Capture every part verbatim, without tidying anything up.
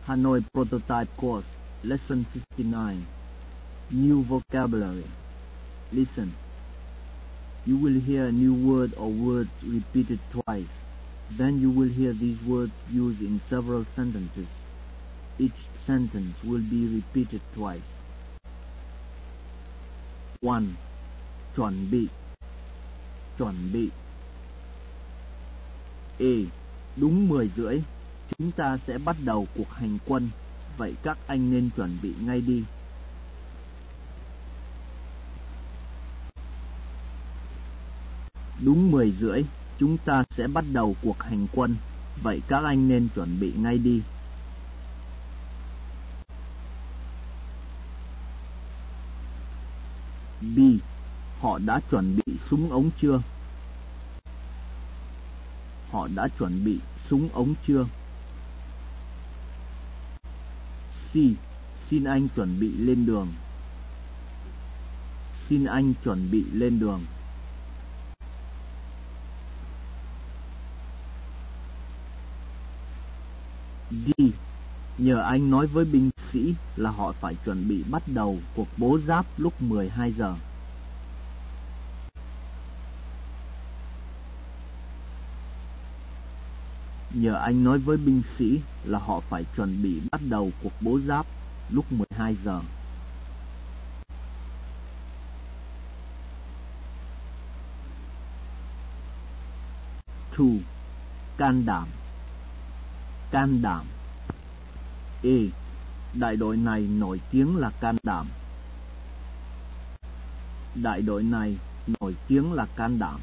Hanoi Prototype Course, Lesson fifty-nine. New vocabulary. Listen. You will hear a new word or words repeated twice. Then you will hear these words used in several sentences. Each sentence will be repeated twice. one. Chuẩn bị. Chuẩn bị. A. Đúng mười rưỡi, chúng ta sẽ bắt đầu cuộc hành quân. Vậy các anh nên chuẩn bị ngay đi. Đúng mười rưỡi, chúng ta sẽ bắt đầu cuộc hành quân. Vậy các anh nên chuẩn bị ngay đi. B. Họ đã chuẩn bị súng ống chưa? Họ đã chuẩn bị súng ống chưa? C. Xin anh chuẩn bị lên đường. Xin anh chuẩn bị lên đường. D. Nhờ anh nói với binh sĩ là họ phải chuẩn bị bắt đầu cuộc bố giáp lúc mười hai giờ. Nhờ anh nói với binh sĩ là họ phải chuẩn bị bắt đầu cuộc bố giáp lúc mười hai giờ. hai. Can đảm. Can đảm. A. Đại đội này nổi tiếng là can đảm. Đại đội này nổi tiếng là can đảm.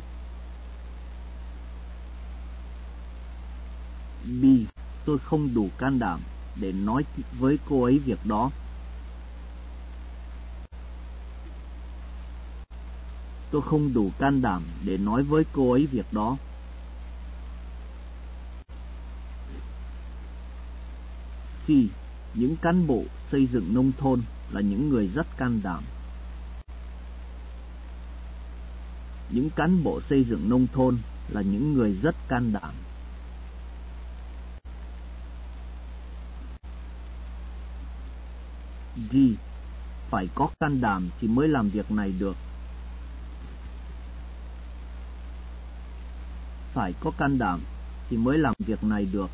B. Tôi không đủ can đảm để nói với cô ấy việc đó. Tôi không đủ can đảm để nói với cô ấy việc đó. C. Những cán bộ xây dựng nông thôn là những người rất can đảm. Những cán bộ xây dựng nông thôn là những người rất can đảm. G. Phải có can đảm thì mới làm việc này được. Phải có can đảm thì mới làm việc này được.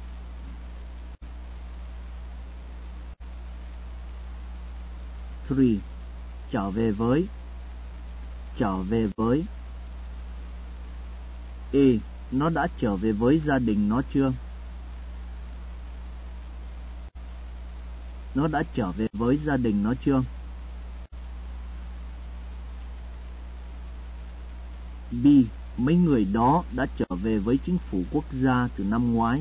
ba. Trở về với. Trở về với. A. Nó đã trở về với gia đình nó chưa? Nó đã trở về với gia đình nó chưa? B. Mấy người đó đã trở về với chính phủ quốc gia từ năm ngoái.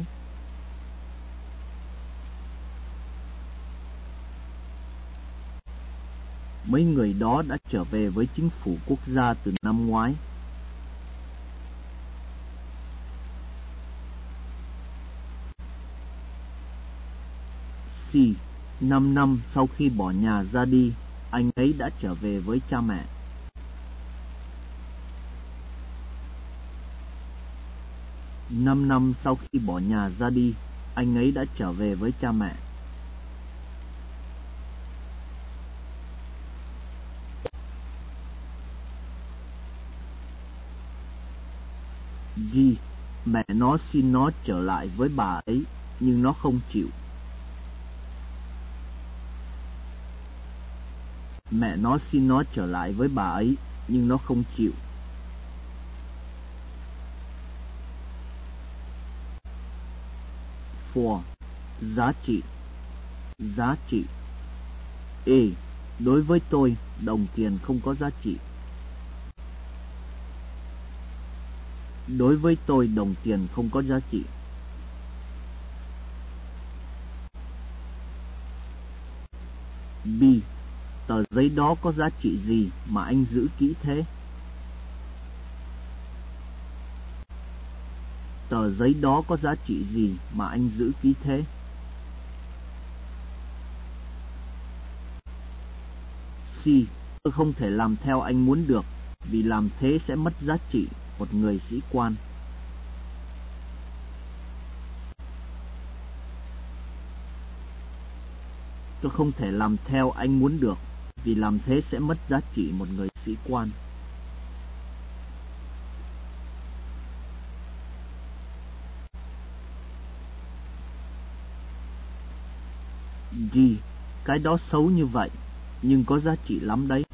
Mấy người đó đã trở về với chính phủ quốc gia từ năm ngoái. C. Năm năm sau khi bỏ nhà ra đi, anh ấy đã trở về với cha mẹ. Năm năm sau khi bỏ nhà ra đi, anh ấy đã trở về với cha mẹ. G. Mẹ nó xin nó trở lại với bà ấy, nhưng nó không chịu. Mẹ nó xin nó trở lại với bà ấy, nhưng nó không chịu. bốn. Giá trị. Giá trị. A. Đối với tôi, đồng tiền không có giá trị. Đối với tôi, đồng tiền không có giá trị. B. Tờ giấy đó có giá trị gì mà anh giữ kỹ thế? Tờ giấy đó có giá trị gì mà anh giữ kỹ thế? C. Tôi không thể làm theo anh muốn được, vì làm thế sẽ mất giá trị một người sĩ quan. Tôi không thể làm theo anh muốn được, vì làm thế sẽ mất giá trị một người sĩ quan. G. Cái đó xấu như vậy, nhưng có giá trị lắm đấy.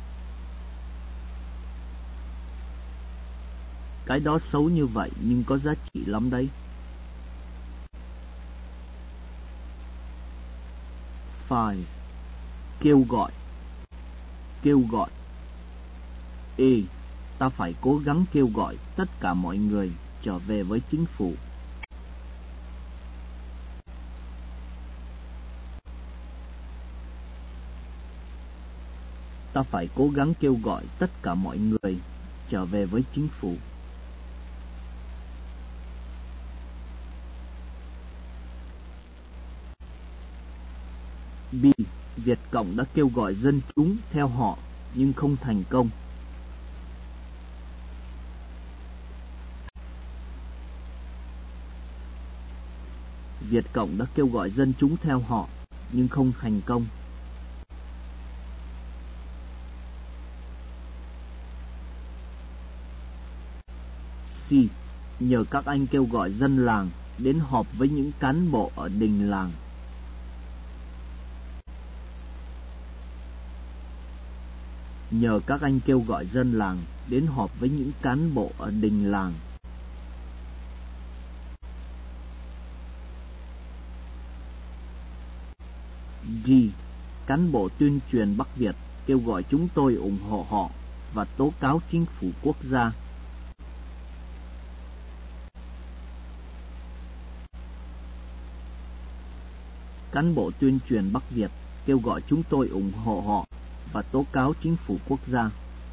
Cái đó xấu như vậy, nhưng có giá trị lắm đấy. Five. Kêu gọi. Kêu gọi. A. Ta phải cố gắng kêu gọi tất cả mọi người trở về với chính phủ. Ta phải cố gắng kêu gọi tất cả mọi người trở về với chính phủ. B. Việt Cộng đã kêu gọi dân chúng theo họ nhưng không thành công. Việt Cộng đã kêu gọi dân chúng theo họ nhưng không thành công. C. Nhờ các anh kêu gọi dân làng đến họp với những cán bộ ở đình làng. Nhờ các anh kêu gọi dân làng đến họp với những cán bộ ở đình làng. G. Cán bộ tuyên truyền Bắc Việt kêu gọi chúng tôi ủng hộ họ và tố cáo chính phủ quốc gia. Cán bộ tuyên truyền Bắc Việt kêu gọi chúng tôi ủng hộ họ và tố cáo chính phủ quốc gia.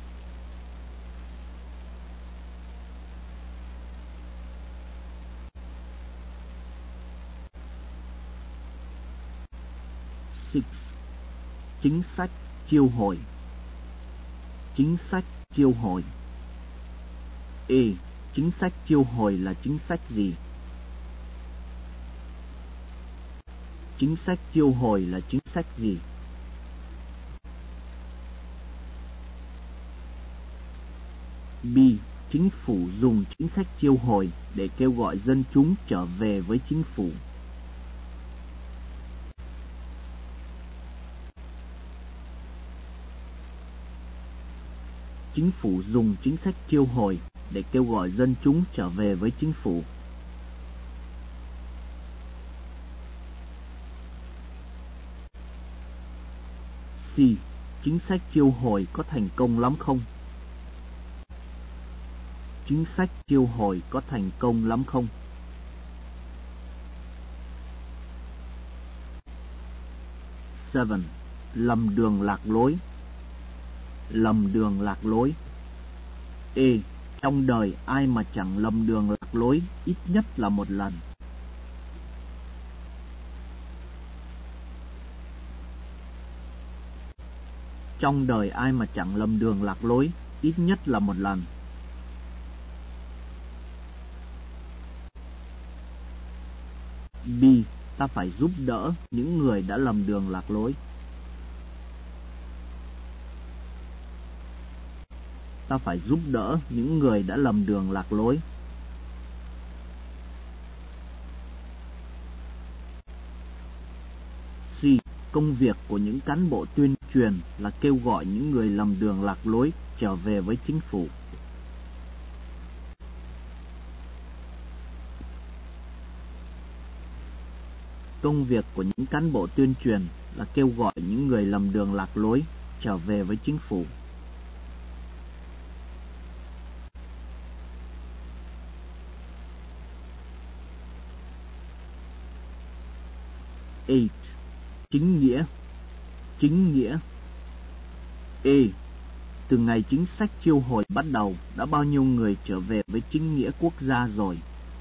Six. Chính sách chiêu hồi. Chính sách chiêu hồi. A. Chính sách chiêu hồi là chính sách gì? Chính sách chiêu hồi là chính sách gì? B. Chính phủ dùng chính sách chiêu hồi để kêu gọi dân chúng trở về với chính phủ. Chính phủ dùng chính sách chiêu hồi để kêu gọi dân chúng trở về với chính phủ. C. Chính sách chiêu hồi có thành công lắm không? Chính sách chiêu hồi có thành công lắm không? Seven. Lầm đường lạc lối. Lầm đường lạc lối. A. Trong đời ai mà chẳng lầm đường lạc lối ít nhất là một lần. Trong đời ai mà chẳng lầm đường lạc lối ít nhất là một lần. B. Ta phải giúp đỡ những người đã lầm đường lạc lối. Ta phải giúp đỡ những người đã lầm đường lạc lối. C. Công việc của những cán bộ tuyên truyền là kêu gọi những người lầm đường lạc lối trở về với chính phủ. Công việc của những cán bộ tuyên truyền là kêu gọi những người lầm đường lạc lối trở về với chính phủ. Eight. Chính nghĩa. Chính nghĩa. A. Từ ngày chính sách chiêu hồi bắt đầu, đã bao nhiêu người trở về với chính nghĩa quốc gia rồi?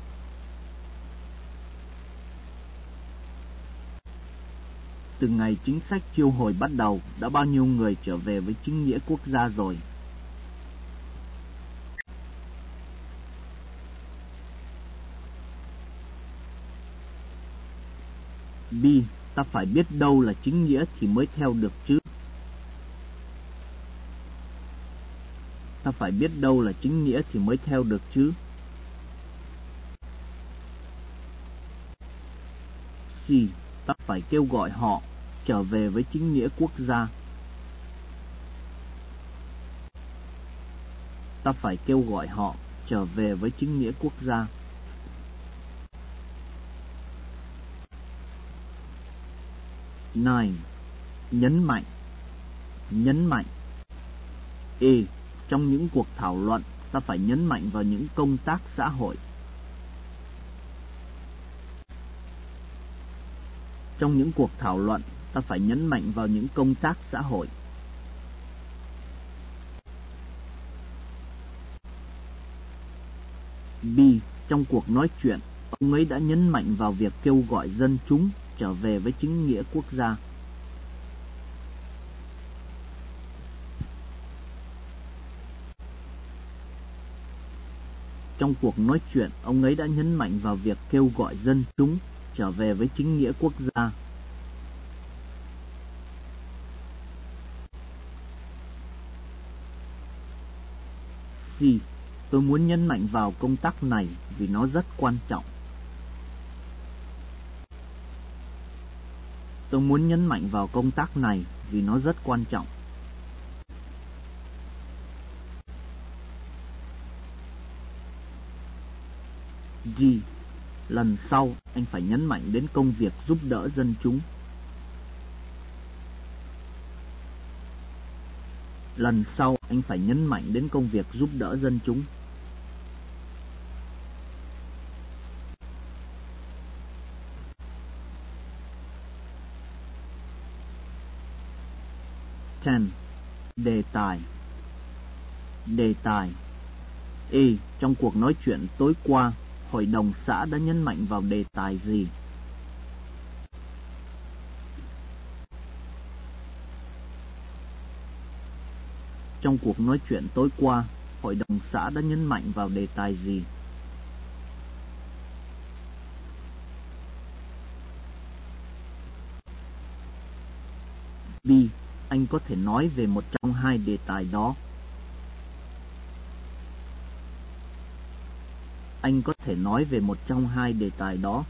Từ ngày chính sách chiêu hồi bắt đầu, đã bao nhiêu người trở về với chính nghĩa quốc gia rồi? B. Ta Ta phải biết đâu là chính nghĩa thì mới theo được chứ. Ta phải biết đâu là chính nghĩa thì mới theo được chứ. C. Ta phải kêu gọi họ trở về với chính nghĩa quốc gia. Ta phải kêu gọi họ trở về với chính nghĩa quốc gia. Nine. Nhấn mạnh. Nhấn mạnh. E. Trong những cuộc thảo luận, ta phải nhấn mạnh vào những công tác xã hội. Trong những cuộc thảo luận, ta phải nhấn mạnh vào những công tác xã hội. B. Trong cuộc nói chuyện, ông ấy đã nhấn mạnh vào việc kêu gọi dân chúng trở về với chính nghĩa quốc gia. Trong cuộc nói chuyện, ông ấy đã nhấn mạnh vào việc kêu gọi dân chúng trở về với chính nghĩa quốc gia. C. Tôi muốn nhấn mạnh vào công tác này vì nó rất quan trọng. Tôi muốn nhấn mạnh vào công tác này vì nó rất quan trọng. G. Lần sau, anh phải nhấn mạnh đến công việc giúp đỡ dân chúng. Lần sau, anh phải nhấn mạnh đến công việc giúp đỡ dân chúng. ten. Đề tài. Đề tài. E. Trong cuộc nói chuyện tối qua, hội đồng xã đã nhấn mạnh vào đề tài gì? Trong cuộc nói chuyện tối qua, hội đồng xã đã nhấn mạnh vào đề tài gì? B. Anh có thể nói về một trong hai đề tài đó. Anh có thể nói về một trong hai đề tài đó.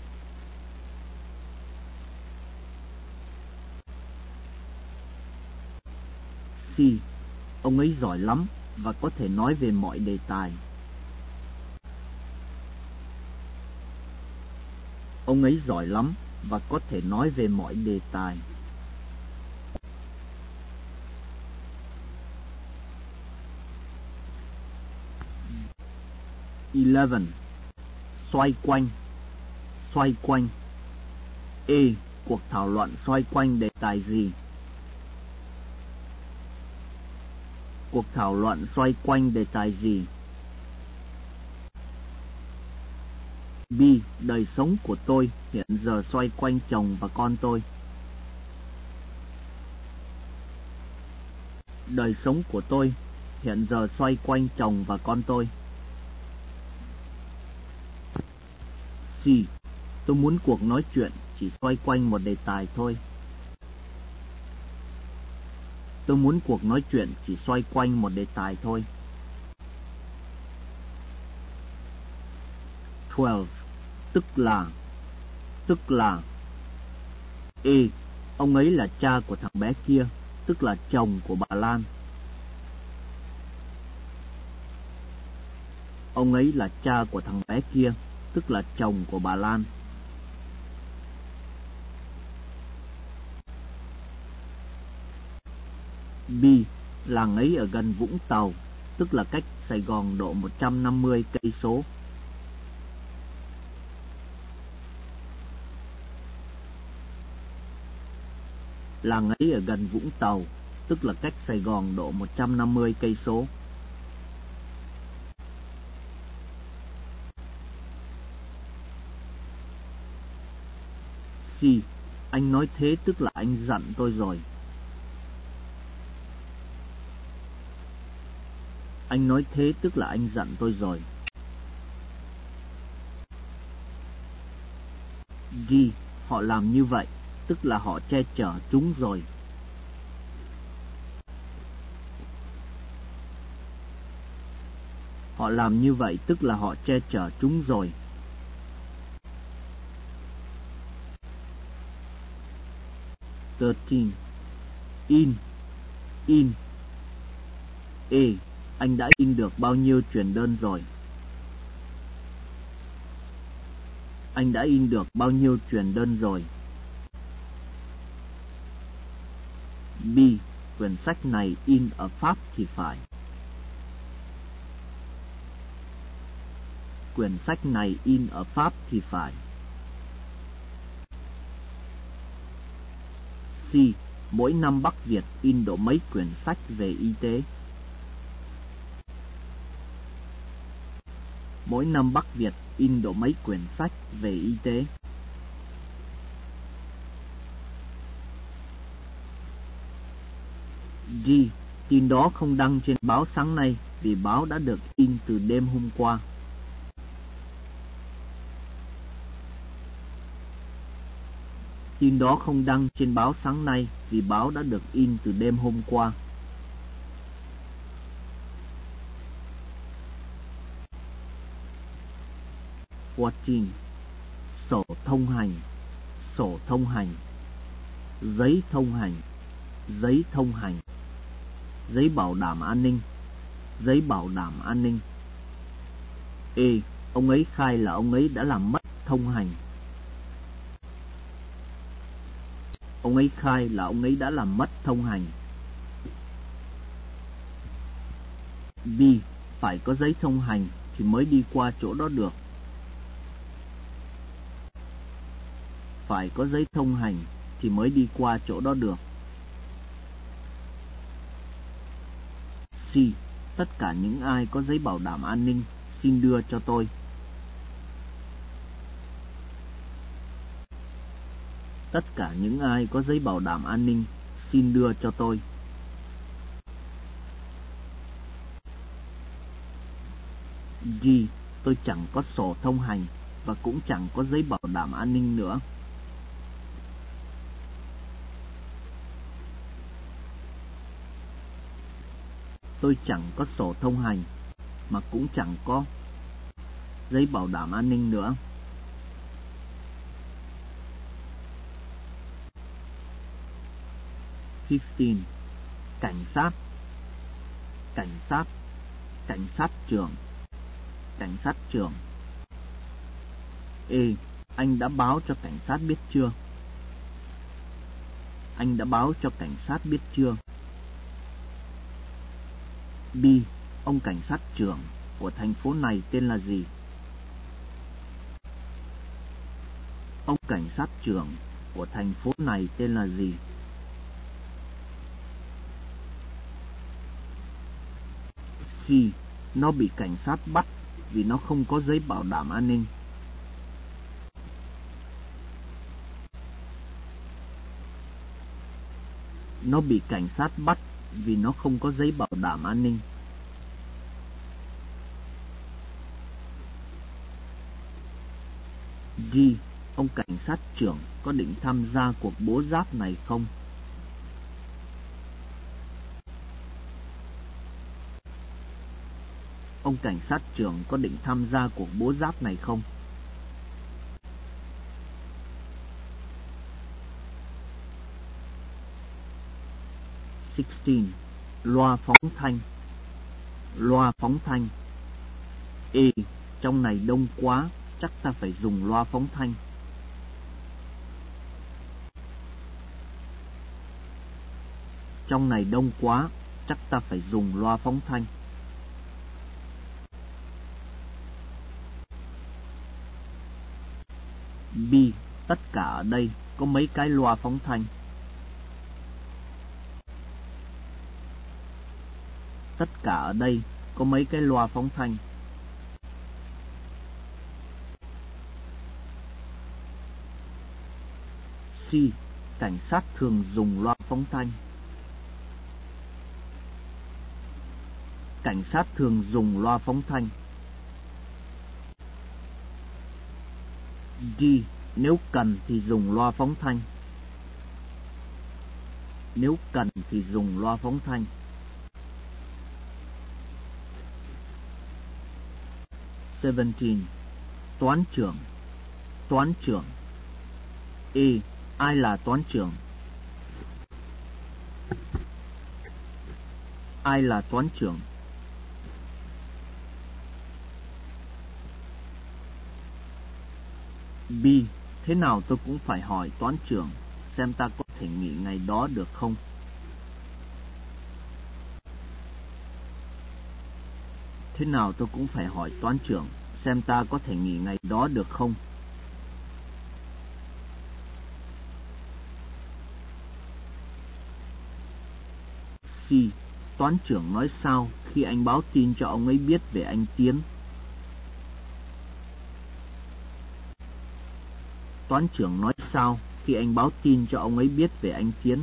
C. Ông ấy giỏi lắm và có thể nói về mọi đề tài. Ông ấy giỏi lắm và có thể nói về mọi đề tài. eleven. Xoay quanh. Xoay quanh. E. Cuộc thảo luận xoay quanh đề tài gì? Cuộc thảo luận xoay quanh đề tài gì? B. Đời sống của tôi hiện giờ xoay quanh chồng và con tôi. Đời sống của tôi hiện giờ xoay quanh chồng và con tôi. C. Tôi muốn cuộc nói chuyện chỉ xoay quanh một đề tài thôi. Tôi muốn cuộc nói chuyện chỉ xoay quanh một đề tài thôi. twelve. Tức là. Tức là. E. Ông ấy là cha của thằng bé kia, tức là chồng của bà Lan. Ông ấy là cha của thằng bé kia, tức là chồng của bà Lan. B. Làng ấy ở gần Vũng Tàu, tức là cách Sài Gòn độ một trăm năm mươi cây số. Làng ấy ở gần Vũng Tàu, tức là cách Sài Gòn độ một trăm năm mươi cây số. C. Anh nói thế tức là anh giận tôi rồi. Anh nói thế tức là anh giận tôi rồi. D. Họ làm như vậy, tức là họ che chở chúng rồi. Họ làm như vậy tức là họ che chở chúng rồi. thirteen. In. In. Ê, anh đã in được bao nhiêu truyền đơn rồi? Anh đã in được bao nhiêu truyền đơn rồi? B. Quyển sách này in ở Pháp thì phải. Quyển sách này in ở Pháp thì phải. C. Mỗi năm Bắc Việt in độ mấy quyển sách về y tế? Mỗi năm Bắc Việt in độ mấy quyển sách về y tế? G. Tin đó không đăng trên báo sáng nay vì báo đã được in từ đêm hôm qua. Tin đó không đăng trên báo sáng nay vì báo đã được in từ đêm hôm qua. fourteen. Sổ thông hành. Sổ thông hành. Giấy thông hành. Giấy thông hành. Giấy bảo đảm an ninh. Giấy bảo đảm an ninh. Ê, ông ấy khai là ông ấy đã làm mất thông hành. Ông ấy khai là ông ấy đã làm mất thông hành. B. Phải có giấy thông hành thì mới đi qua chỗ đó được. Phải có giấy thông hành thì mới đi qua chỗ đó được. C. Tất cả những ai có giấy bảo đảm an ninh xin đưa cho tôi. Tất cả những ai có giấy bảo đảm an ninh xin đưa cho tôi. G. Tôi chẳng có sổ thông hành và cũng chẳng có giấy bảo đảm an ninh nữa. Tôi chẳng có sổ thông hành mà cũng chẳng có giấy bảo đảm an ninh nữa. fifteen. Cảnh sát. Cảnh sát. Cảnh sát trưởng. Cảnh sát trưởng. Ê, anh đã báo cho cảnh sát biết chưa? Anh đã báo cho cảnh sát biết chưa? B. Ông cảnh sát trưởng của thành phố này tên là gì? Ông cảnh sát trưởng của thành phố này tên là gì? C. Nó bị cảnh sát bắt vì nó không có giấy bảo đảm an ninh. Nó bị cảnh sát bắt vì nó không có giấy bảo đảm an ninh. G. Ông cảnh sát trưởng có định tham gia cuộc bố giáp này không? Ông cảnh sát trưởng có định tham gia cuộc bố giáp này không? sixteen. Loa phóng thanh. Loa phóng thanh. Ê, trong này đông quá, chắc ta phải dùng loa phóng thanh. Trong này đông quá, chắc ta phải dùng loa phóng thanh. B. Tất cả ở đây có mấy cái loa phóng thanh? Tất cả ở đây có mấy cái loa phóng thanh? C. Cảnh sát thường dùng loa phóng thanh. Cảnh sát thường dùng loa phóng thanh. D. Nếu cần thì dùng loa phóng thanh. nếu cần thì dùng loa phóng thanh. seventeen. Toán trưởng. Toán trưởng. A. Ai là toán trưởng? Ai là toán trưởng? B. Thế nào tôi cũng phải hỏi toán trưởng xem ta có thể nghỉ ngày đó được không? Thế nào tôi cũng phải hỏi toán trưởng xem ta có thể nghỉ ngày đó được không? C. Toán trưởng nói sao khi anh báo tin cho ông ấy biết về anh Tiến? Toán trưởng nói sao khi anh báo tin cho ông ấy biết về anh Tiến?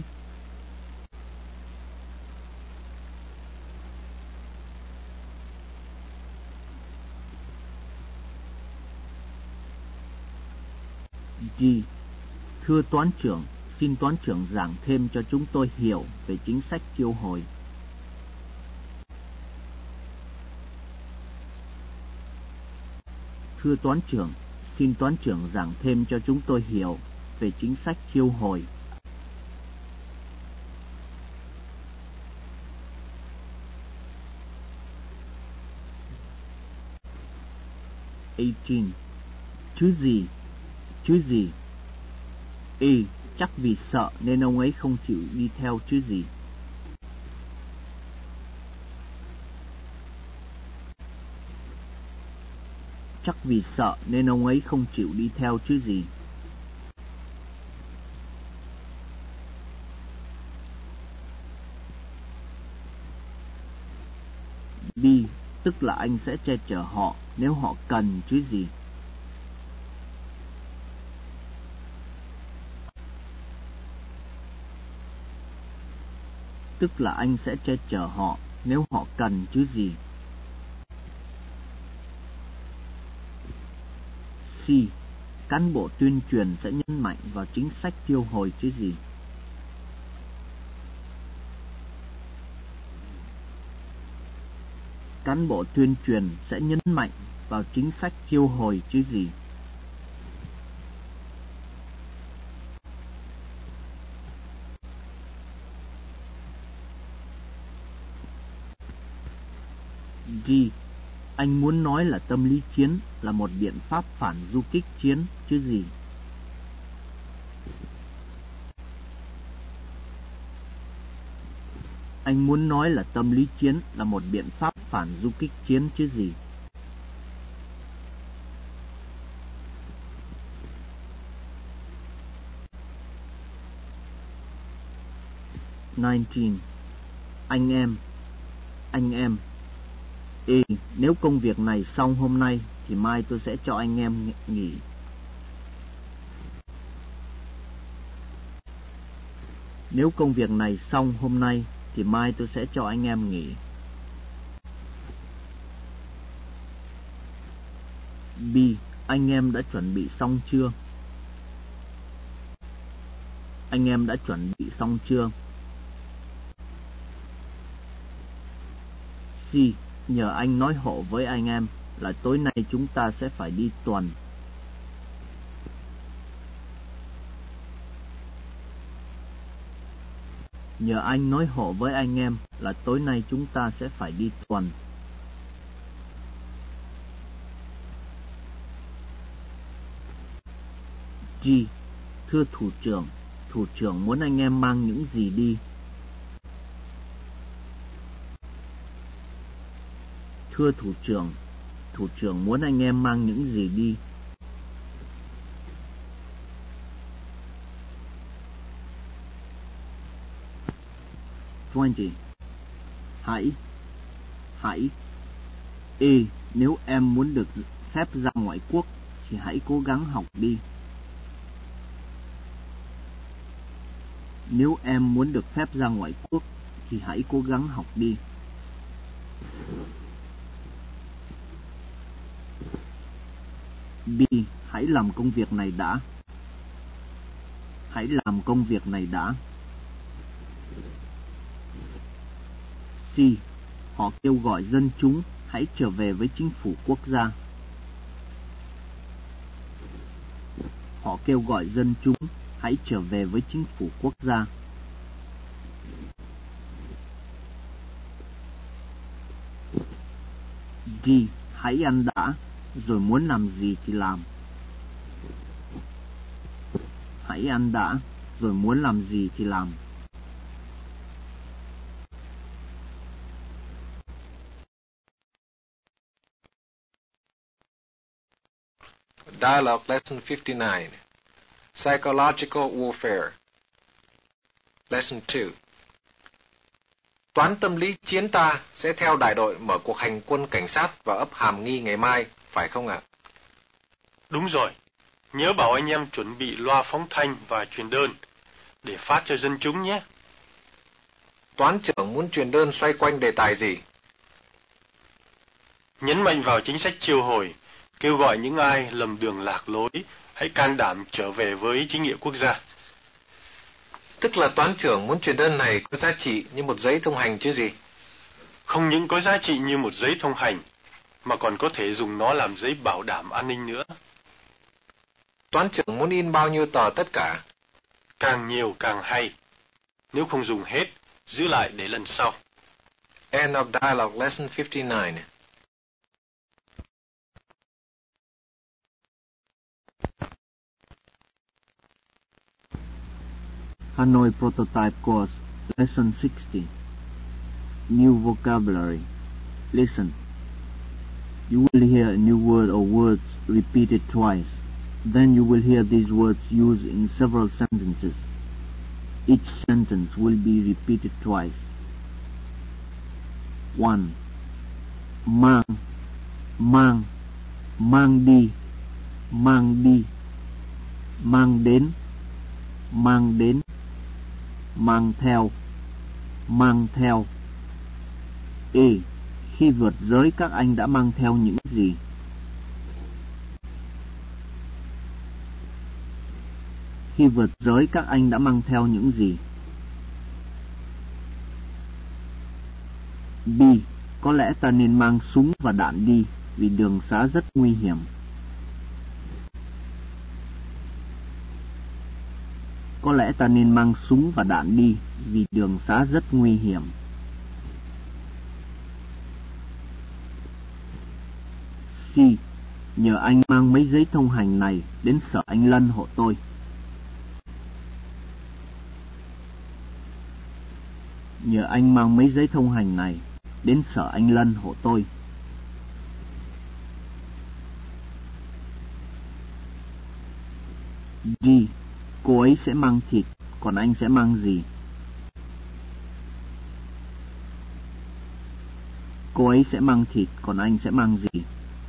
G. Thưa toán trưởng, xin toán trưởng giảng thêm cho chúng tôi hiểu về chính sách chiêu hồi. Thưa toán trưởng, xin toán trưởng giảng thêm cho chúng tôi hiểu về chính sách chiêu hồi. eighteen. Chứ gì? Chứ gì? A. Chắc vì sợ nên ông ấy không chịu đi theo chứ gì. Chắc vì sợ nên ông ấy không chịu đi theo chứ gì. B. Tức là anh sẽ che chở họ nếu họ cần chứ gì. Tức là anh sẽ che chở họ nếu họ cần chứ gì. C. Cán bộ tuyên truyền sẽ nhấn mạnh vào chính sách chiêu hồi chứ gì. Cán bộ tuyên truyền sẽ nhấn mạnh vào chính sách chiêu hồi chứ gì. G. Anh muốn nói là tâm lý chiến là một biện pháp phản du kích chiến chứ gì. Anh muốn nói là tâm lý chiến là một biện pháp phản du kích chiến chứ gì. nineteen. Anh em. Anh em. A. Nếu công việc này xong hôm nay thì mai tôi sẽ cho anh em nghỉ. Nếu công việc này xong hôm nay thì mai tôi sẽ cho anh em nghỉ. B. Anh em đã chuẩn bị xong chưa? Anh em đã chuẩn bị xong chưa? C. Nhờ anh nói hộ với anh em là tối nay chúng ta sẽ phải đi tuần. Nhờ anh nói hộ với anh em là tối nay chúng ta sẽ phải đi tuần. G. Thưa thủ trưởng, thủ trưởng muốn anh em mang những gì đi? Thưa thủ trưởng, thủ trưởng muốn anh em mang những gì đi? twenty. Hãy. Hãy. A. Nếu em muốn được phép ra ngoại quốc thì hãy cố gắng học đi. Nếu em muốn được phép ra ngoại quốc thì hãy cố gắng học đi. B. Hãy làm công việc này đã. Hãy làm công việc này đã. C. Họ kêu gọi dân chúng hãy trở về với chính phủ quốc gia. Họ kêu gọi dân chúng hãy trở về với chính phủ quốc gia. D. Hãy ăn đã, rồi muốn làm gì thì làm. Hãy ăn đã, rồi muốn làm gì thì làm. Dialogue Lesson fifty-nine. Psychological Warfare. Lesson two. Toán tâm lý chiến ta sẽ theo đại đội mở cuộc hành quân cảnh sát vào ấp Hàm Nghi ngày mai, phải không ạ? Đúng rồi. Nhớ bảo anh em chuẩn bị loa phóng thanh và truyền đơn để phát cho dân chúng nhé. Toán trưởng muốn truyền đơn xoay quanh đề tài gì? Nhấn mạnh vào chính sách chiêu hồi, kêu gọi những ai lầm đường lạc lối hãy can đảm trở về với chính nghĩa quốc gia. Tức là toán trưởng muốn truyền đơn này có giá trị như một giấy thông hành chứ gì? Không những có giá trị như một giấy thông hành, mà còn có thể dùng nó làm giấy bảo đảm an ninh nữa. Toán trưởng muốn in bao nhiêu tờ tất cả? Càng nhiều càng hay. Nếu không dùng hết, giữ lại để lần sau. End of Dialogue Lesson fifty-nine. Hanoi Prototype Course, Lesson sixty. New vocabulary. Listen. You will hear a new word or words repeated twice. Then you will hear these words used in several sentences. Each sentence will be repeated twice. one. Mang, mang, mang đi, mang đi, mang đến, mang đến, mang theo, mang theo. E. Khi vượt giới các anh đã mang theo những gì? Khi vượt giới các anh đã mang theo những gì? B. Có lẽ ta nên mang súng và đạn đi vì đường xá rất nguy hiểm. Có lẽ ta nên mang súng và đạn đi vì đường xá rất nguy hiểm. C. Nhờ anh mang mấy giấy thông hành này đến sở anh Lân hộ tôi. Nhờ anh mang mấy giấy thông hành này đến sở anh Lân hộ tôi. D. Cô ấy sẽ mang thịt, còn anh sẽ mang gì? Cô ấy sẽ mang thịt, còn anh sẽ mang gì?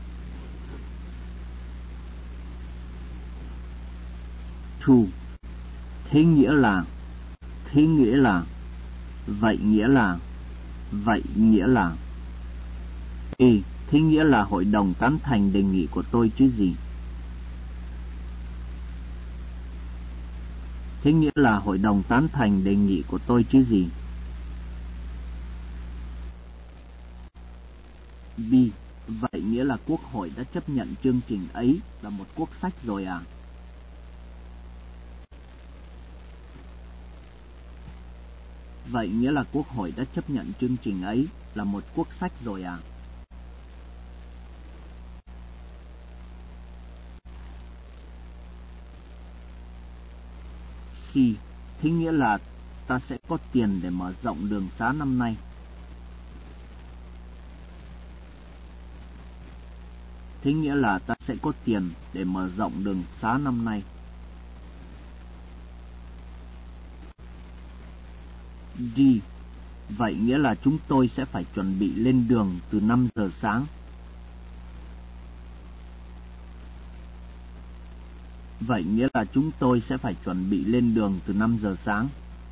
Two. Thế nghĩa là, thế nghĩa là, vậy nghĩa là, vậy nghĩa là. E. Thế nghĩa là hội đồng tán thành đề nghị của tôi chứ gì? Thế nghĩa là hội đồng tán thành đề nghị của tôi chứ gì? B. Vậy nghĩa là Quốc hội đã chấp nhận chương trình ấy là một quốc sách rồi à? Vậy nghĩa là Quốc hội đã chấp nhận chương trình ấy là một quốc sách rồi à? C. Thế nghĩa là ta sẽ có tiền để mở rộng đường xá năm nay. Thế nghĩa là ta sẽ có tiền để mở rộng đường xá năm nay. D. Vậy nghĩa là chúng tôi sẽ phải chuẩn bị lên đường từ năm giờ sáng. Vậy nghĩa là chúng tôi sẽ phải chuẩn bị lên đường từ năm giờ sáng.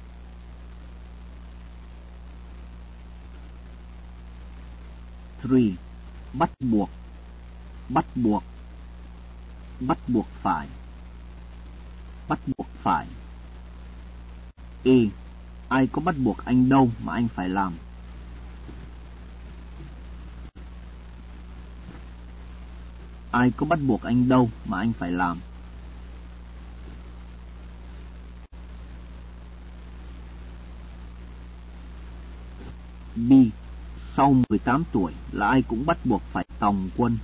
Three. Bắt buộc, bắt buộc, bắt buộc phải, bắt buộc phải. E. Ai có bắt buộc anh đâu mà anh phải làm. Ai có bắt buộc anh đâu mà anh phải làm. B. Sau mười tám tuổi là ai cũng bắt buộc phải tòng quân.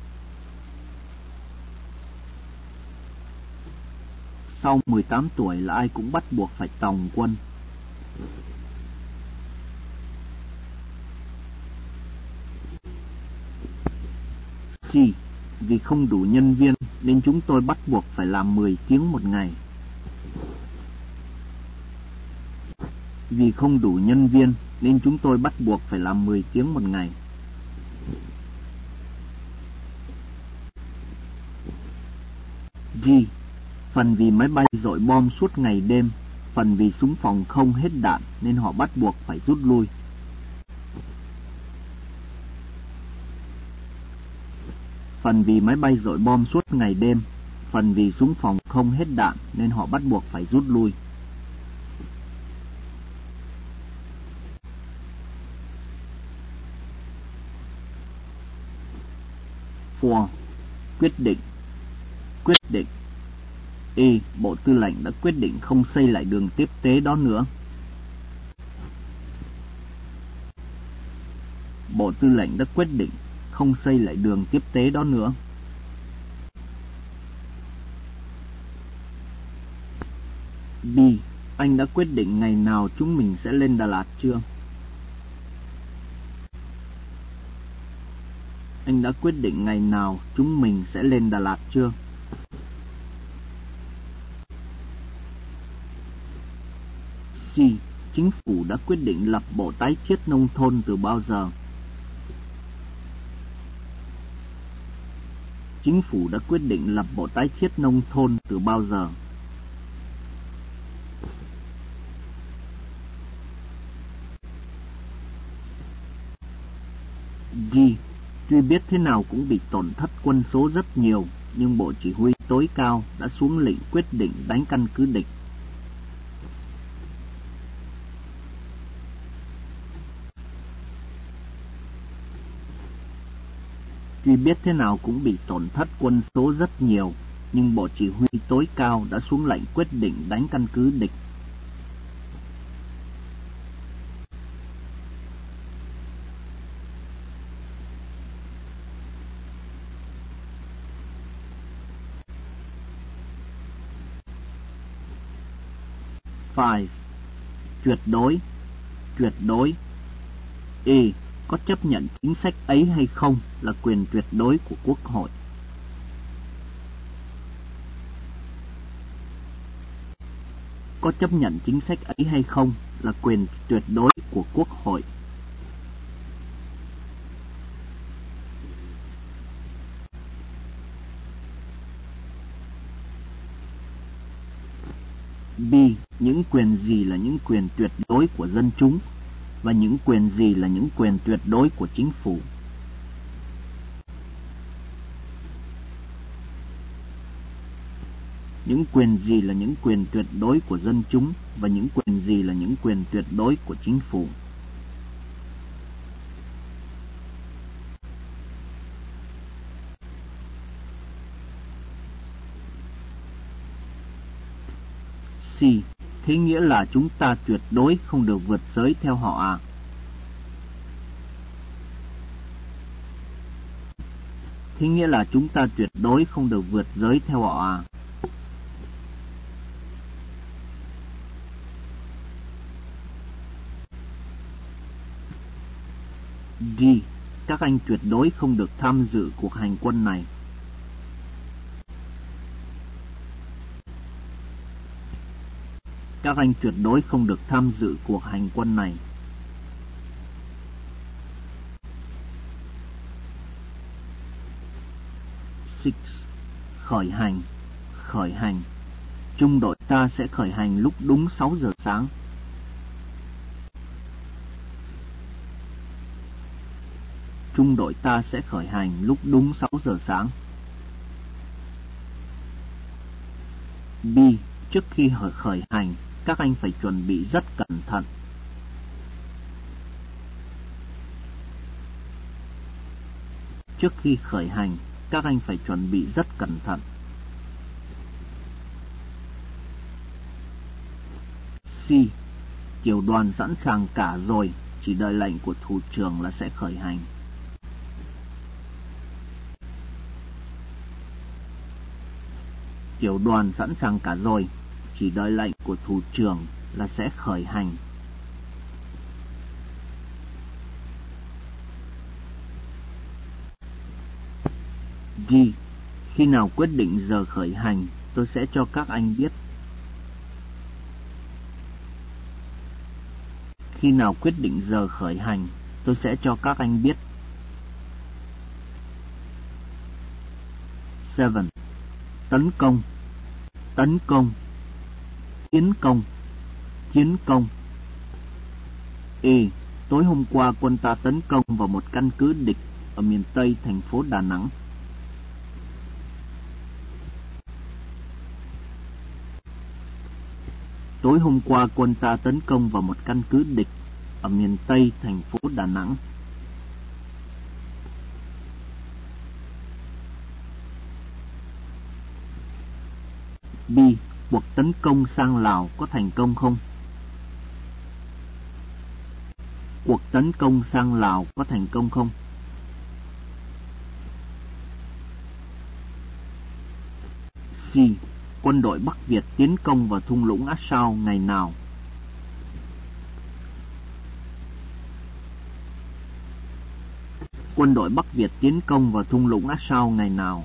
Sau mười tám tuổi là ai cũng bắt buộc phải tòng quân. C. Vì không đủ nhân viên nên chúng tôi bắt buộc phải làm mười tiếng một ngày. Vì không đủ nhân viên nên chúng tôi bắt buộc phải làm mười tiếng một ngày. G. Phần vì máy bay dội bom suốt ngày đêm, phần vì súng phòng không hết đạn nên họ bắt buộc phải rút lui. Phần vì máy bay dội bom suốt ngày đêm, phần vì súng phòng không hết đạn nên họ bắt buộc phải rút lui. bốn. Quyết định. Quyết định. E. Bộ Tư lệnh đã quyết định không xây lại đường tiếp tế đó nữa. Bộ Tư lệnh đã quyết định không xây lại đường tiếp tế đó nữa. B. Anh đã quyết định ngày nào chúng mình sẽ lên Đà Lạt chưa? Anh đã quyết định ngày nào chúng mình sẽ lên Đà Lạt chưa? C. Chính phủ đã quyết định lập Bộ Tái thiết Nông thôn từ bao giờ? Chính phủ đã quyết định lập Bộ Tái thiết Nông thôn từ bao giờ? D. Tuy biết thế nào cũng bị tổn thất quân số rất nhiều, nhưng Bộ Chỉ huy tối cao đã xuống lệnh quyết định đánh căn cứ địch. Tuy biết thế nào cũng bị tổn thất quân số rất nhiều, nhưng Bộ Chỉ huy tối cao đã xuống lệnh quyết định đánh căn cứ địch. năm. Tuyệt đối. Tuyệt đối. E. Có chấp nhận chính sách ấy hay không là quyền tuyệt đối của Quốc hội. Có chấp nhận chính sách ấy hay không là quyền tuyệt đối của Quốc hội. B. Những quyền gì là những quyền tuyệt đối của dân chúng và những quyền gì là những quyền tuyệt đối của chính phủ? Những quyền gì là những quyền tuyệt đối của dân chúng và những quyền gì là những quyền tuyệt đối của chính phủ? C. Thế nghĩa là chúng ta tuyệt đối không được vượt giới theo họ à? Thế nghĩa là chúng ta tuyệt đối không được vượt giới theo họ à? D. Các anh tuyệt đối không được tham dự cuộc hành quân này. Các anh tuyệt đối không được tham dự cuộc hành quân này. sáu. Khởi hành. Khởi hành. Trung đội ta sẽ khởi hành lúc đúng sáu giờ sáng. Trung đội ta sẽ khởi hành lúc đúng sáu giờ sáng. B. Trước khi khởi hành, các anh phải chuẩn bị rất cẩn thận. Trước khi khởi hành, các anh phải chuẩn bị rất cẩn thận. C. Tiểu đoàn sẵn sàng cả rồi, chỉ đợi lệnh của thủ trưởng là sẽ khởi hành. Tiểu đoàn sẵn sàng cả rồi, chỉ đợi lệnh của thủ trưởng là sẽ khởi hành. G. Khi nào quyết định giờ khởi hành, tôi sẽ cho các anh biết. Khi nào quyết định giờ khởi hành, tôi sẽ cho các anh biết. bảy. Tấn công, tấn công, tiến công, tiến công. E. Tối hôm qua quân ta tấn công vào một căn cứ địch ở miền Tây thành phố Đà Nẵng. Tối hôm qua quân ta tấn công vào một căn cứ địch ở miền Tây thành phố Đà Nẵng. B. Cuộc tấn công sang Lào có thành công không? Cuộc tấn công sang Lào có thành công không? C. Quân đội Bắc Việt tiến công vào thung lũng Át Sao ngày nào? Quân đội Bắc Việt tiến công vào thung lũng Át Sao ngày nào?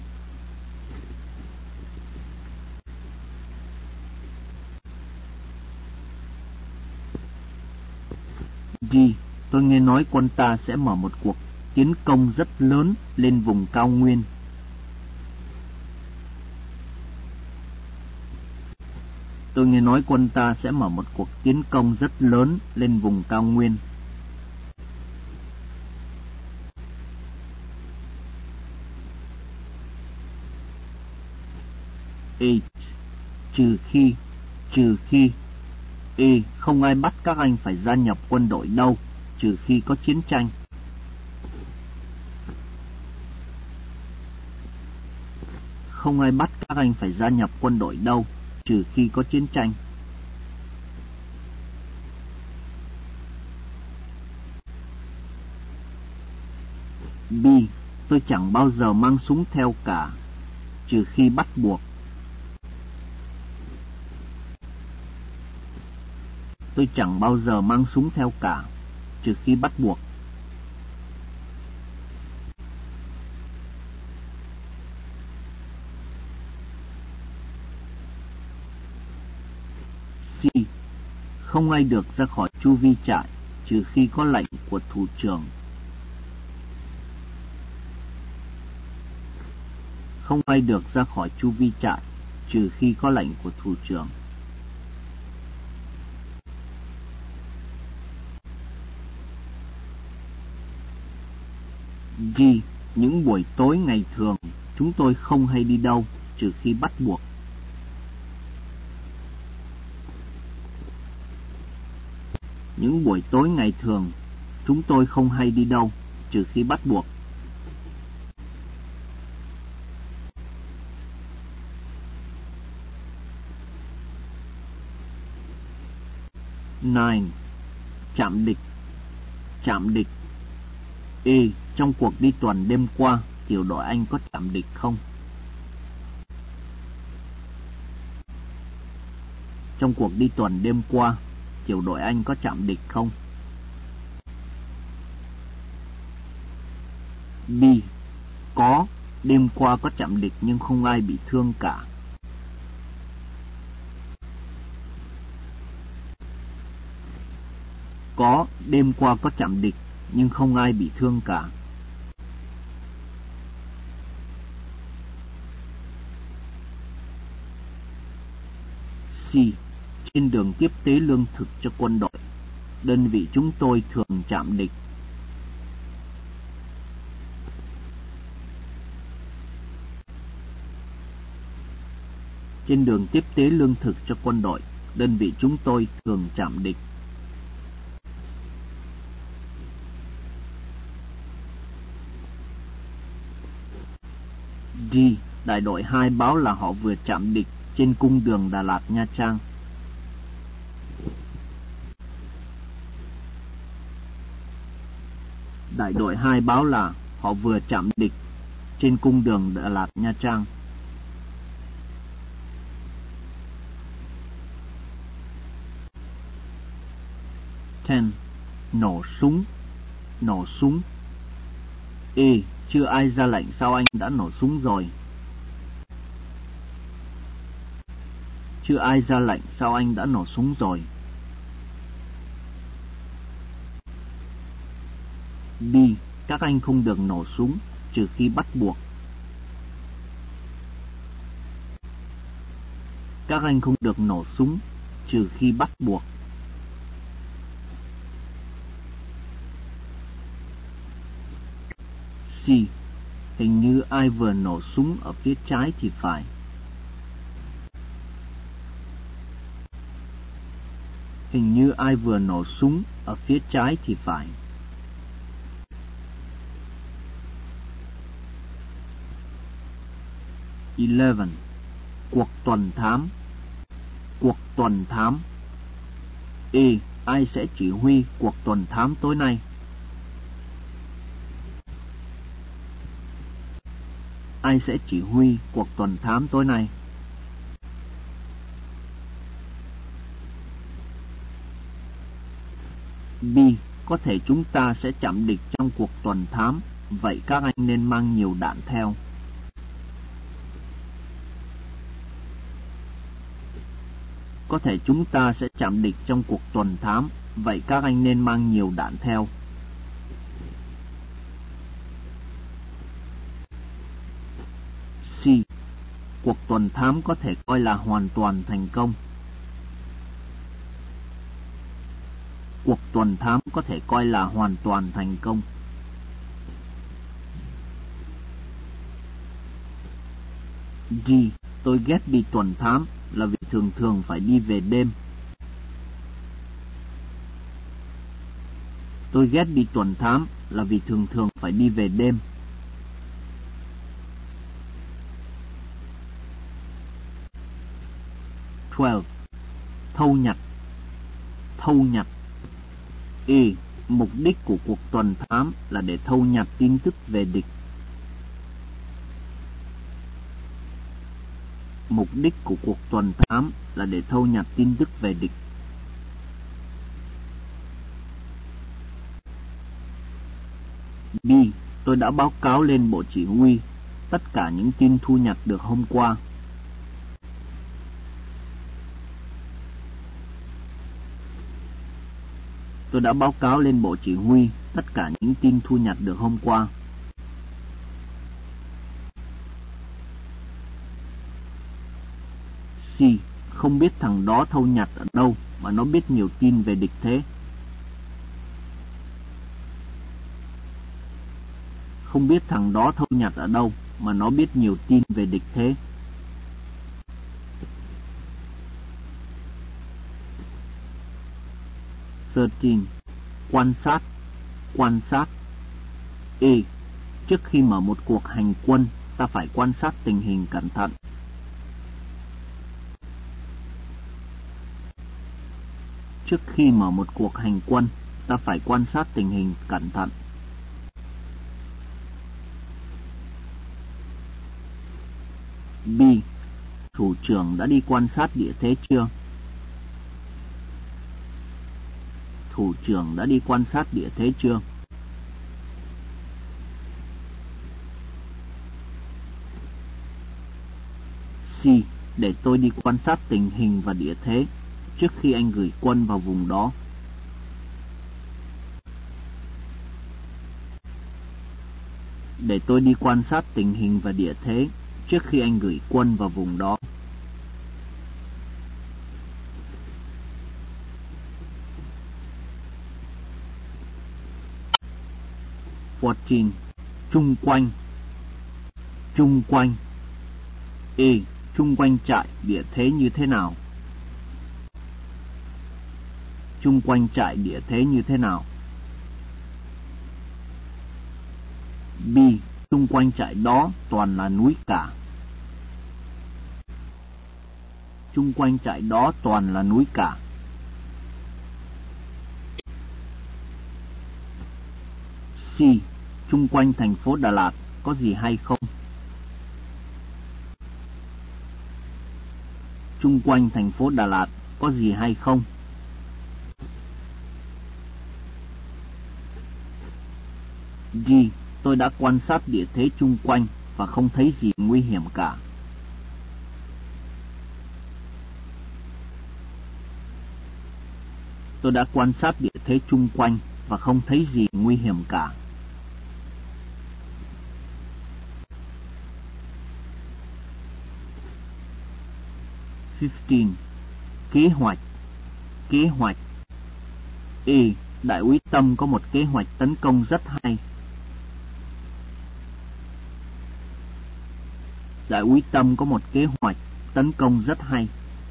G. Tôi nghe nói quân ta sẽ mở một cuộc tiến công rất lớn lên vùng cao nguyên. Tôi nghe nói quân ta sẽ mở một cuộc tiến công rất lớn lên vùng cao nguyên. H. Trừ khi, trừ khi. E. Không ai bắt các anh phải gia nhập quân đội đâu, trừ khi có chiến tranh. Không ai bắt các anh phải gia nhập quân đội đâu, trừ khi có chiến tranh. B. Tôi chẳng bao giờ mang súng theo cả, trừ khi bắt buộc. Tôi chẳng bao giờ mang súng theo cả, trừ khi bắt buộc. C. Không ai được ra khỏi chu vi trại, trừ khi có lệnh của thủ trưởng. Không ai được ra khỏi chu vi trại, trừ khi có lệnh của thủ trưởng. G. Những buổi tối ngày thường, chúng tôi không hay đi đâu, trừ khi bắt buộc. Những buổi tối ngày thường, chúng tôi không hay đi đâu, trừ khi bắt buộc. chín. Chạm địch, chạm địch. E. Trong cuộc đi tuần đêm qua, tiểu đội anh có chạm địch không? Trong cuộc đi tuần đêm qua, tiểu đội anh có chạm địch không? B. Có, đêm qua có chạm địch nhưng không ai bị thương cả. Có, đêm qua có chạm địch nhưng không ai bị thương cả. C. Trên đường tiếp tế lương thực cho quân đội, đơn vị chúng tôi thường chạm địch. Trên đường tiếp tế lương thực cho quân đội, đơn vị chúng tôi thường chạm địch. D. Đại đội hai báo là họ vừa chạm địch trên cung đường Đà Lạt Nha Trang. Đại đội hai báo là họ vừa chạm địch trên cung đường Đà Lạt Nha Trang. ten. Nổ súng. Nổ súng. E. Chưa ai ra lệnh sao anh đã nổ súng rồi? Chưa ai ra lệnh sao anh đã nổ súng rồi? B. Các anh không được nổ súng trừ khi bắt buộc. Các anh không được nổ súng trừ khi bắt buộc. C. Hình như ai vừa nổ súng ở phía trái thì phải. Hình như ai vừa nổ súng ở phía trái thì phải. eleven. Cuộc tuần thám. Cuộc tuần thám. E. Ai sẽ chỉ huy cuộc tuần thám tối nay? Ai sẽ chỉ huy cuộc tuần thám tối nay? B. Có thể chúng ta sẽ chạm địch trong cuộc tuần thám, vậy các anh nên mang nhiều đạn theo. Có thể chúng ta sẽ chạm địch trong cuộc tuần thám, vậy các anh nên mang nhiều đạn theo. C. Cuộc tuần thám có thể coi là hoàn toàn thành công. Cuộc tuần thám có thể coi là hoàn toàn thành công. D. Tôi ghét đi tuần thám là vì thường thường phải đi về đêm. Tôi ghét đi tuần thám là vì thường thường phải đi về đêm. twelve. Thâu nhặt. Thâu nhặt. E. Mục đích của cuộc tuần thám là để thâu nhặt tin tức về địch. Mục đích của cuộc tuần thám là để thâu nhặt tin tức về địch. B. Tôi đã báo cáo lên bộ chỉ huy tất cả những tin thu nhặt được hôm qua. Tôi đã báo cáo lên bộ chỉ huy tất cả những tin thu nhặt được hôm qua. C. Không biết thằng đó thâu nhặt ở đâu mà nó biết nhiều tin về địch thế. Không biết thằng đó thâu nhặt ở đâu mà nó biết nhiều tin về địch thế. thirteen. Quan sát. Quan sát. E. Trước khi mở một cuộc hành quân, ta phải quan sát tình hình cẩn thận. Trước khi mở một cuộc hành quân, ta phải quan sát tình hình cẩn thận. B. Thủ trưởng đã đi quan sát địa thế chưa? Thủ trưởng đã đi quan sát địa thế chưa? C. Để tôi đi quan sát tình hình và địa thế trước khi anh gửi quân vào vùng đó. Để tôi đi quan sát tình hình và địa thế trước khi anh gửi quân vào vùng đó. fourteen. Chung quanh. Chung quanh. E. Chung quanh trại địa thế như thế nào? Chung quanh trại địa thế như thế nào? B. Xung quanh trại đó toàn là núi cả. Xung quanh trại đó toàn là núi cả. C. Xung quanh thành phố Đà Lạt có gì hay không? Xung quanh thành phố Đà Lạt có gì hay không? G. Tôi đã quan sát địa thế xung quanh và không thấy gì nguy hiểm cả. Tôi đã quan sát địa thế xung quanh và không thấy gì nguy hiểm cả. mười. Kế hoạch. Kế hoạch. E. Đại úy Tâm có một kế hoạch tấn công rất hay. Đại úy Tâm có một kế hoạch tấn công rất hay.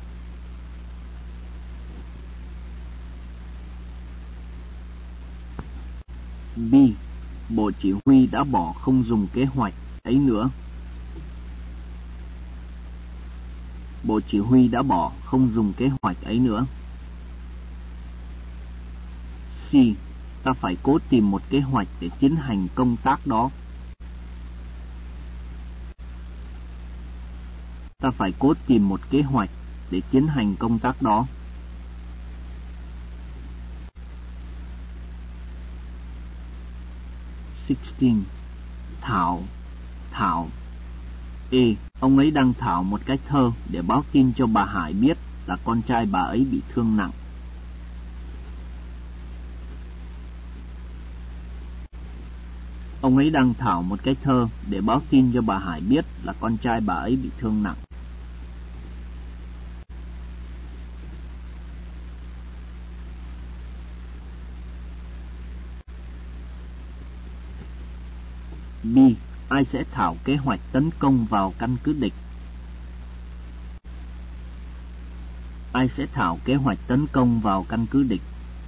B. Bộ chỉ huy đã bỏ không dùng kế hoạch ấy nữa. Bộ chỉ huy đã bỏ không dùng kế hoạch ấy nữa. C. Ta phải cố tìm một kế hoạch để tiến hành công tác đó. Ta phải cố tìm một kế hoạch để tiến hành công tác đó. mười. Thảo. Thảo. E. Ông ấy đang thảo một cái thơ để báo tin cho bà Hải biết là con trai bà ấy bị thương nặng. Ông ấy đang thảo một cái thơ để báo tin cho bà Hải biết là con trai bà ấy bị thương nặng. B. Ai sẽ thảo kế hoạch tấn công vào căn cứ địch? Ai sẽ thảo kế hoạch tấn công vào căn cứ địch?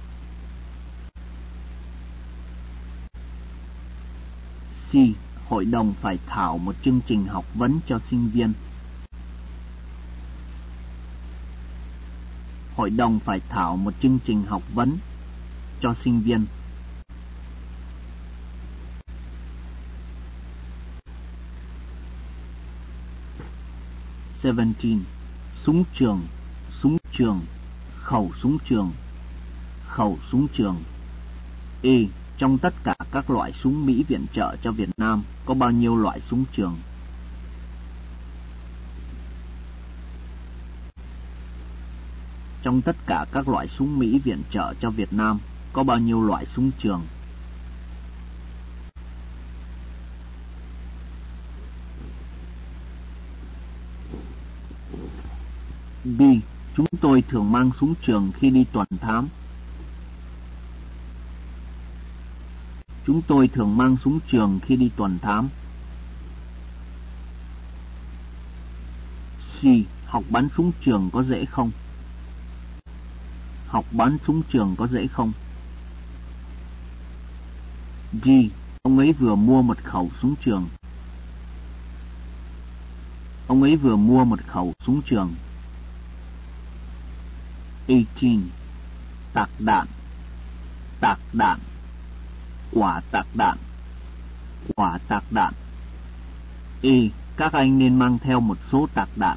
C. Hội đồng phải thảo một chương trình học vấn cho sinh viên. Hội đồng phải thảo một chương trình học vấn cho sinh viên. mười bảy. Súng trường. Súng trường. Khẩu súng trường. Khẩu súng trường. E. Trong tất cả các loại súng Mỹ viện trợ cho Việt Nam có bao nhiêu loại súng trường? Trong tất cả các loại súng Mỹ viện trợ cho Việt Nam có bao nhiêu loại súng trường? B. Chúng tôi thường mang súng trường khi đi tuần thám. Chúng tôi thường mang súng trường khi đi tuần thám. C. Học bắn súng trường có dễ không? Học bắn súng trường có dễ không? G. Ông ấy vừa mua một khẩu súng trường. Ông ấy vừa mua một khẩu súng trường. mười tám. Tạc đạn. Tạc đạn. Quả tạc đạn. Quả tạc đạn. E. Các anh nên mang theo một số tạc đạn.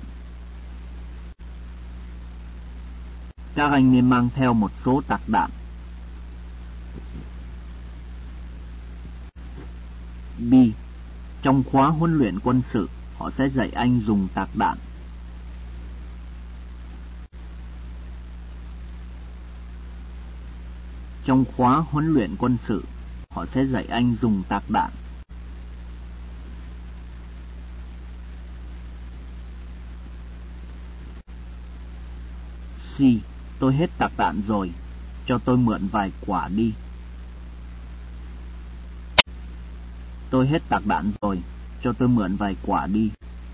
Các anh nên mang theo một số tạc đạn. B. Trong khóa huấn luyện quân sự, họ sẽ dạy anh dùng tạc đạn. Trong khóa huấn luyện quân sự, họ sẽ dạy anh dùng tạc đạn. C. Tôi hết tạc đạn rồi, cho tôi mượn vài quả đi. Tôi hết tạc đạn rồi, cho tôi mượn vài quả đi.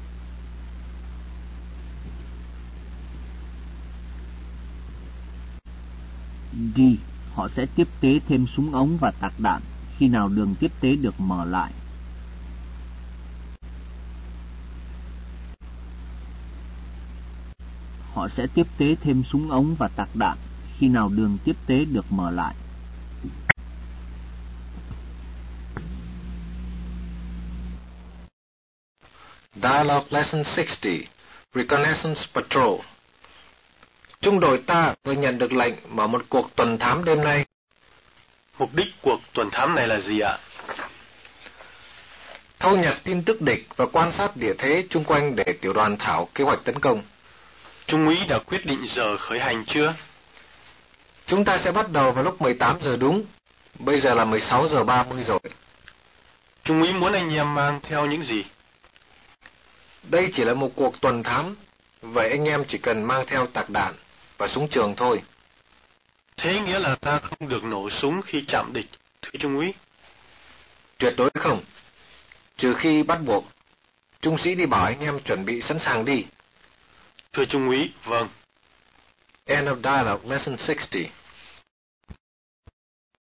D. Họ sẽ tiếp tế thêm súng ống và tạc đạn khi nào đường tiếp tế được mở lại. họ sẽ tiếp tế thêm súng ống và tạc đạn khi nào đường tiếp tế được mở lại. Dialogue Lesson sixty, Reconnaissance Patrol. Trung đội ta vừa nhận được lệnh mở một cuộc tuần thám đêm nay. Mục đích cuộc tuần thám này là gì ạ? Thâu nhặt tin tức địch và quan sát địa thế chung quanh để tiểu đoàn thảo kế hoạch tấn công. Trung úy đã quyết định giờ khởi hành chưa? Chúng ta sẽ bắt đầu vào lúc mười tám giờ đúng. Bây giờ là mười sáu giờ ba mươi rồi. Trung úy muốn anh em mang theo những gì? Đây chỉ là một cuộc tuần thám, vậy anh em chỉ cần mang theo tạc đạn và súng trường thôi. Thế nghĩa là ta không được nổ súng khi chạm địch, thưa Trung úy? Tuyệt đối không. Trừ khi bắt buộc. Trung sĩ đi bảo anh em chuẩn bị sẵn sàng đi. Thưa Trung úy, vâng. End of Dialogue Lesson sixty.